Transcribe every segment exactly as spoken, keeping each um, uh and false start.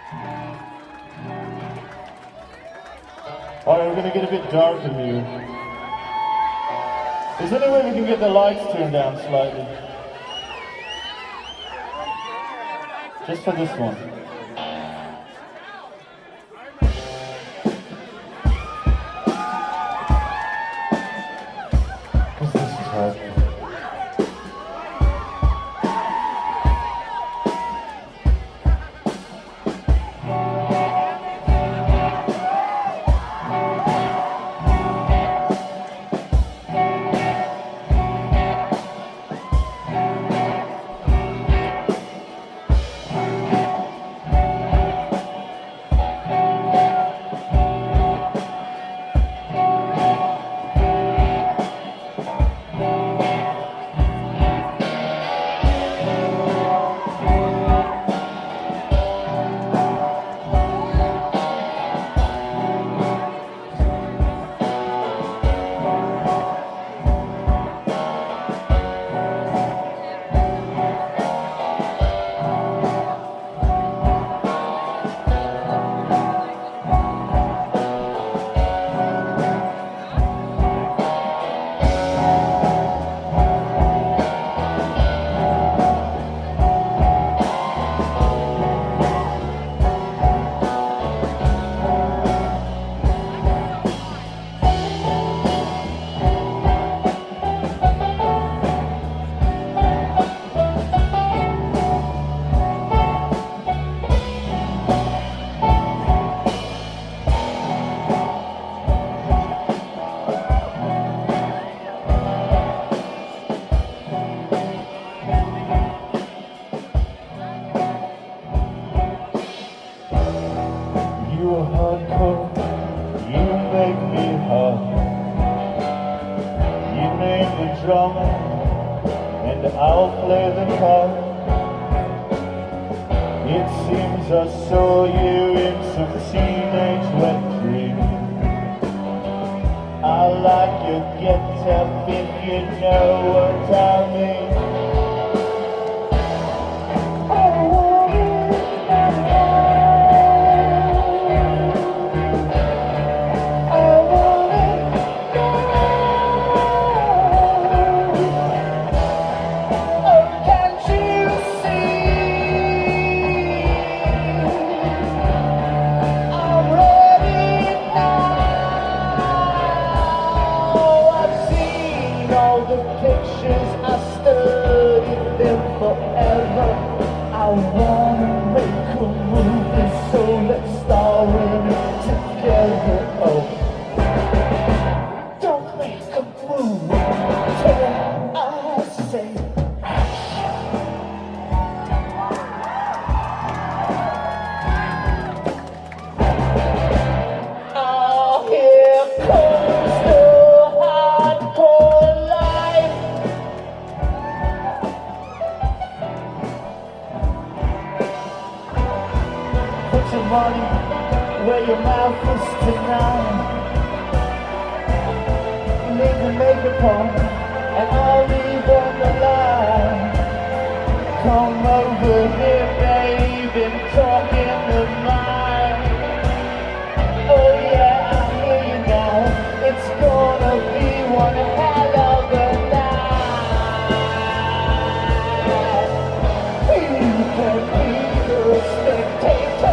Alright, we're gonna get a bit dark in here. Is there any way we can get the lights turned down slightly? Just for this one. Because this is hard. You are hardcore, you make me hard. You name the drama, and I'll play the card. It seems I saw you in some teenage wet dream. I like your get-up if you know what I mean. Forever, I wanna make a movie, so let's star in it together. Oh, don't make a move till I say action. Oh, here comes the hardcore life. Put your money where your mouth is tonight. You need to make a point, and I'll leave on the line. Come over here, babe, and talk in the mind. Oh yeah, I hear you now. It's gonna be one hell of a night. You can be the spectator.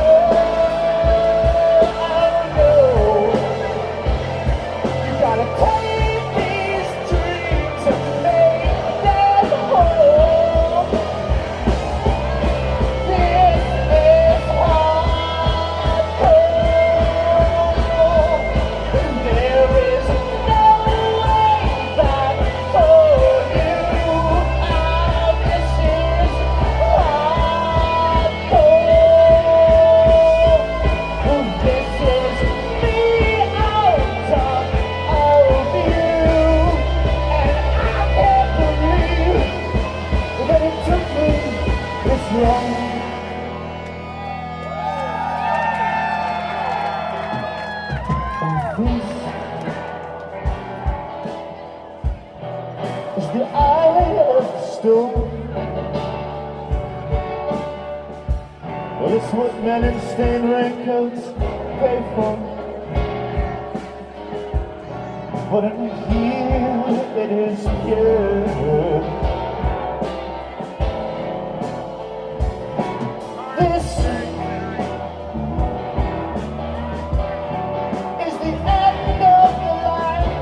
Is the eye of the storm, Well, it's what men in stained raincoats pay for. But in here it is pure. This is the end of the line.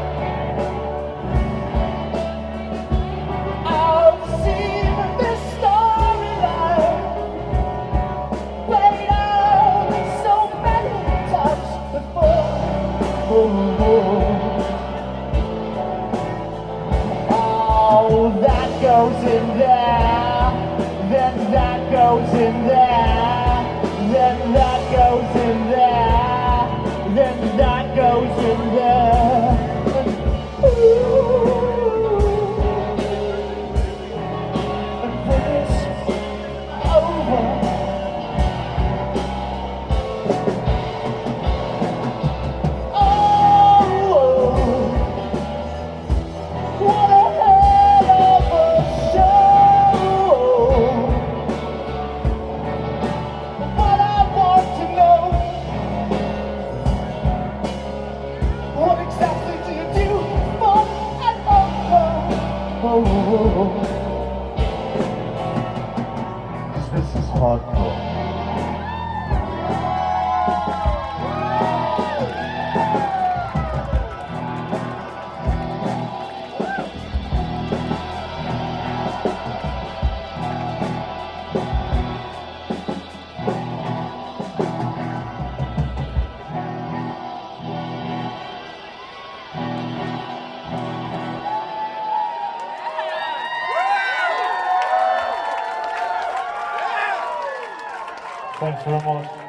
I've seen this storyline played out so many times before. Oh, oh. Oh, that goes in there, then that goes in there, then that goes in there, then that goes in there. Ooh. And when it's over, this is hardcore. Thanks very much.